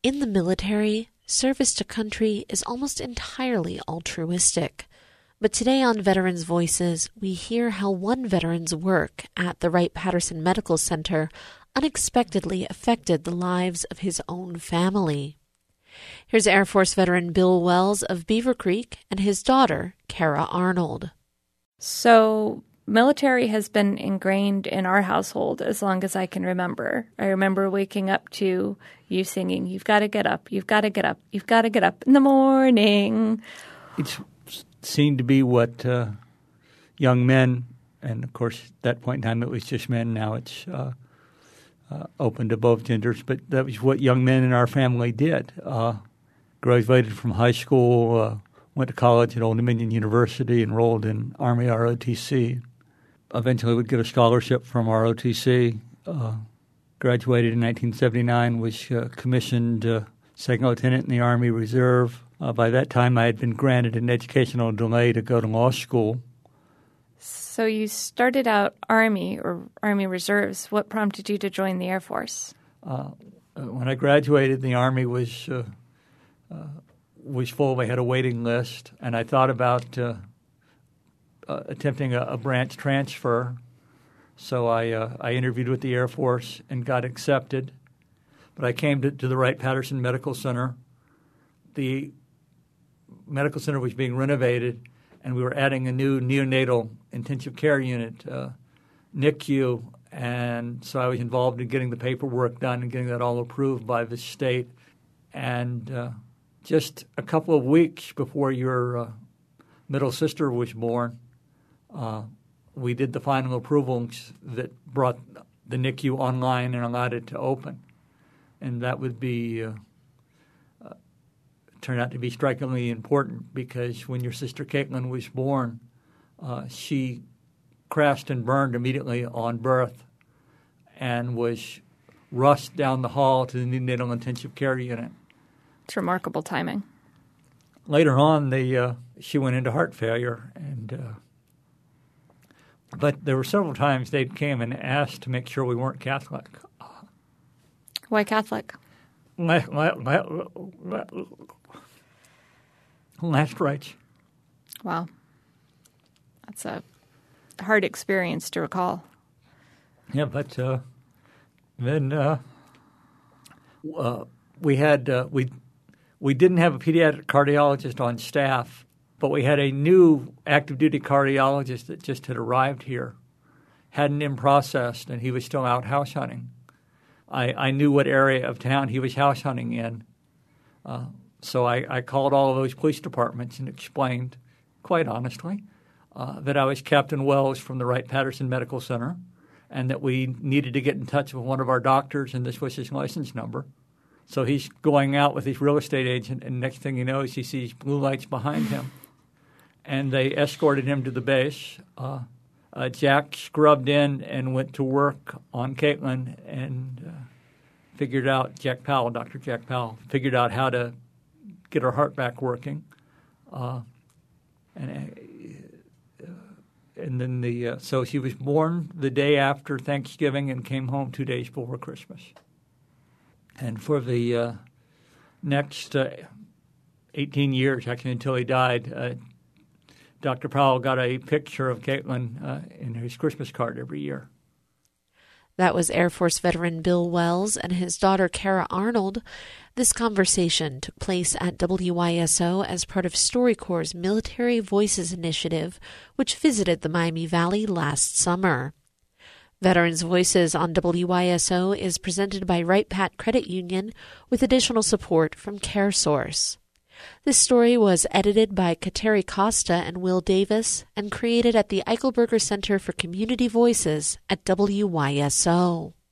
In the military, service to country is almost entirely altruistic. But today on Veterans Voices, we hear how one veteran's work at the Wright-Patterson Medical Center unexpectedly affected the lives of his own family. Here's Air Force veteran Bill Wells of Beaver Creek and his daughter, Kara Arnold. So military has been ingrained in our household as long as I can remember. I remember waking up to you singing, "You've got to get up, you've got to get up, you've got to get up in the morning." It's seemed to be what young men, and of course at that point in time it was just men, now it's open to both genders, but that was what young men in our family did. Graduated from high school, went to college at Old Dominion University, enrolled in Army ROTC. Eventually would get a scholarship from ROTC. Graduated in 1979, was commissioned second lieutenant in the Army Reserve. By that time, I had been granted an educational delay to go to law school. So you started out Army or Army Reserves. What prompted you to join the Air Force? When I graduated, the Army was full. They had a waiting list, and I thought about attempting a branch transfer. So I interviewed with the Air Force and got accepted. But I came to the Wright-Patterson Medical Center. The medical center was being renovated, and we were adding a new neonatal intensive care unit, NICU, and so I was involved in getting the paperwork done and getting that all approved by the state. And just a couple of weeks before your middle sister was born, we did the final approvals that brought the NICU online and allowed it to open. And that would be turned out to be strikingly important because when your sister Caitlin was born, she crashed and burned immediately on birth and was rushed down the hall to the neonatal intensive care unit. It's remarkable timing. Later on, she went into heart failure, and but there were several times they came and asked to make sure we weren't Catholic. Why Catholic? Last rites. Wow. That's a hard experience to recall. Yeah, but then we didn't have a pediatric cardiologist on staff, but we had a new active duty cardiologist that just had arrived here, hadn't been processed, and he was still out house hunting. I knew what area of town he was house hunting in. So I called all of those police departments and explained, quite honestly, that I was Captain Wells from the Wright-Patterson Medical Center and that we needed to get in touch with one of our doctors, and this was his license number. So he's going out with his real estate agent, and next thing he knows, he sees blue lights behind him. And they escorted him to the base. Jack scrubbed in and went to work on Caitlin and figured out, Dr. Jack Powell, figured out how to get her heart back working. And then so she was born the day after Thanksgiving and came home 2 days before Christmas. And for the next 18 years, actually until he died, Dr. Powell got a picture of Caitlin in his Christmas card every year. That was Air Force veteran Bill Wells and his daughter Kara Arnold. This conversation took place at WYSO as part of StoryCorps' Military Voices initiative, which visited the Miami Valley last summer. Veterans Voices on WYSO is presented by Wright-Patt Credit Union with additional support from CareSource. This story was edited by Kateri Costa and Will Davis and created at the Eichelberger Center for Community Voices at WYSO.